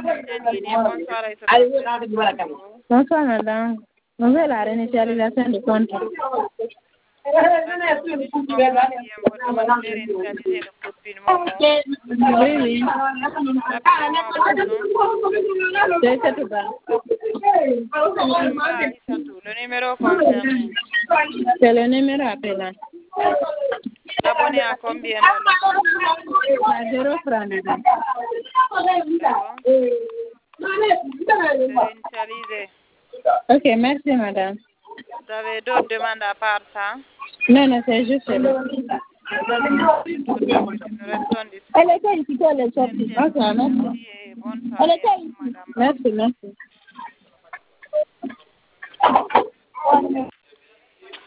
Bonsoir, madame. On veut la réinitialisation du compte. Oui, oui. C'est tout bas. Le numéro concerné. C'est le numéro appelant. L'abonné à combien? À 0 francs, madame. Réinitialisé. Ok, merci, madame. Vous avez d'autres demandes à part ça? Non, c'est juste là. Elle était ici, elle est sortie. Ok, merci. Elle était ici. Merci, merci.